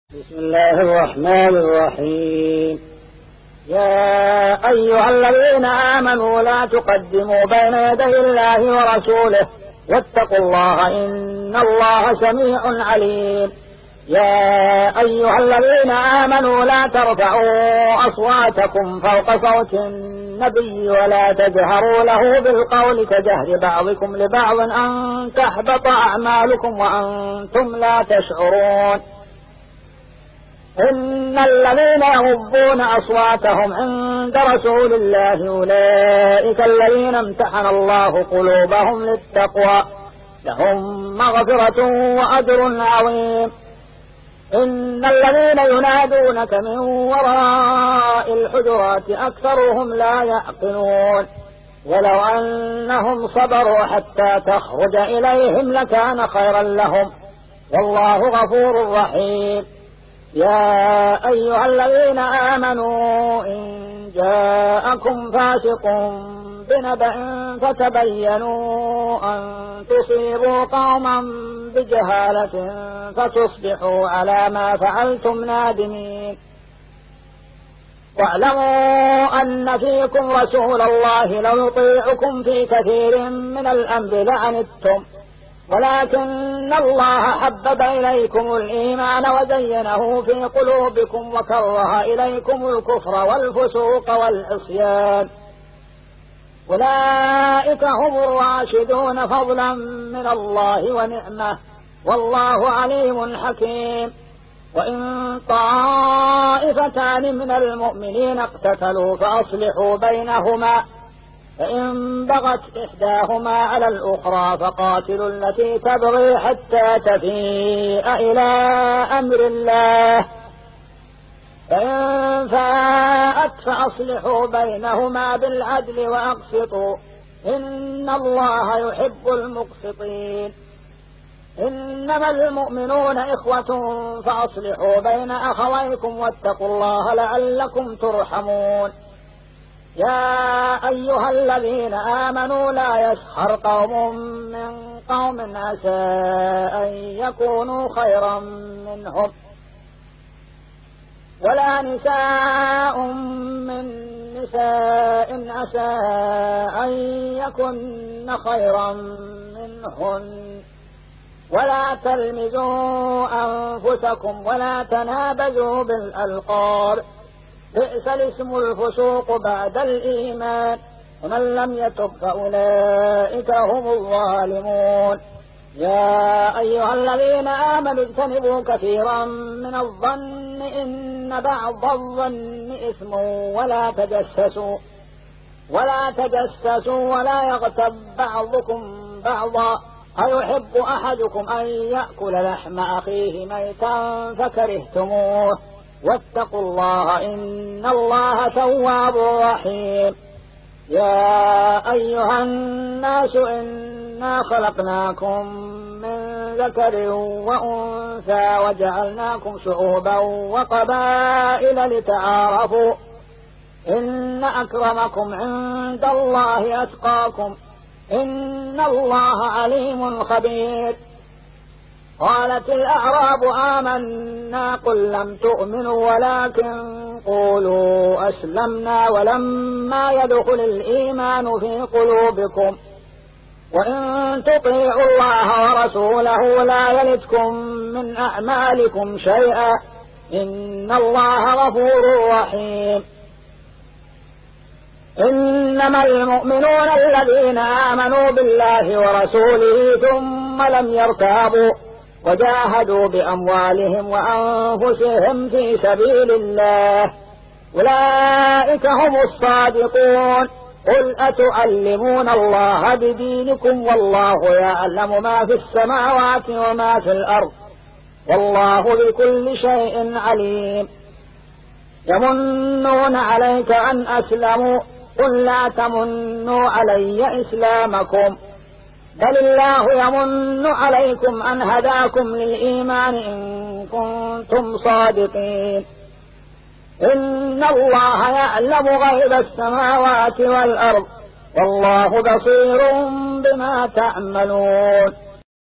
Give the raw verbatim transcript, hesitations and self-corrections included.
بسم الله الرحمن الرحيم. يا أيها الذين آمنوا لا تقدموا بين يدي الله ورسوله واتقوا الله إن الله سميع عليم. يا أيها الذين آمنوا لا ترفعوا أصواتكم فوق صوت النبي ولا تجهروا له بالقول كجهر بعضكم لبعض أن تحبط أعمالكم وأنتم لا تشعرون. إن الذين يغضون أصواتهم عند رسول الله أولئك الذين امتحن الله قلوبهم للتقوى لهم مغفرة وأجر عظيم. إن الذين ينادونك من وراء الحجرات أكثرهم لا يعقلون ولو أنهم صبروا حتى تخرج إليهم لكان خيرا لهم والله غفور رحيم. يا أيها الذين آمنوا إن جاءكم فاسق بنبأ فتبينوا أن تصيبوا قوما بجهالة فتصبحوا على ما فعلتم نادمين. واعلموا أن فيكم رسول الله لو يطيعكم في كثير من الأمر لعنتم ولكن الله حبب إليكم الإيمان وزينه في قلوبكم وكره إليكم الكفر والفسوق والعصيان أولئك هم الراشدون فضلا من الله ونعمة والله عليم حكيم. وإن طائفتان من المؤمنين اقتتلوا فأصلحوا بينهما فإن بغت إحداهما على الأخرى فقاتلوا التي تبغي حتى تفيء إلى أمر الله فإن فاءت فأصلحوا بينهما بالعدل وأقسطوا إن الله يحب المقسطين. إنما المؤمنون إخوة فأصلحوا بين أخويكم واتقوا الله لعلكم ترحمون. يا أيها الذين آمنوا لا يسخر قوم من قوم عسى أن يكونوا خيرا منهم ولا نساء من نساء عسى أن يكن خيرا منهن ولا تلمزوا أنفسكم ولا تنابزوا بالألقاب بئس الاسم الفسوق بعد الإيمان ومن لم يتب فأولئك هم الظالمون. يا أيها الذين آمنوا اجتنبوا كثيرا من الظن إن بعض الظن إثم ولا تجسسوا ولا تجسسوا ولا يغتب بعضكم بعضا أيحب أحدكم أن يأكل لحم أخيه ميتا فكرهتموه واتقوا الله إن الله تواب رحيم. يا أيها الناس إنا خلقناكم من ذكر وأنثى وجعلناكم شعوبا وقبائل لتعارفوا إن أكرمكم عند الله أتقاكم إن الله عليم خبير. قالت الأعراب آمنا قل لم تؤمنوا ولكن قولوا أسلمنا ولما يدخل الإيمان في قلوبكم وإن تطيعوا الله ورسوله لا يلتكم من أعمالكم شيئا إن الله غفور رحيم. إنما المؤمنون الذين آمنوا بالله ورسوله ثم لم يرتابوا وجاهدوا بأموالهم وأنفسهم في سبيل الله أولئك هم الصادقون. قل أتعلمون الله بدينكم والله يعلم ما في السماوات وما في الأرض والله بكل شيء عليم. يمنون عليك أن أسلموا قل لا تمنوا علي إسلامكم بل الله يمن عليكم أن هداكم للإيمان إن كنتم صادقين. إن الله يعلم غيب السماوات والأرض والله بصير بما تعملون.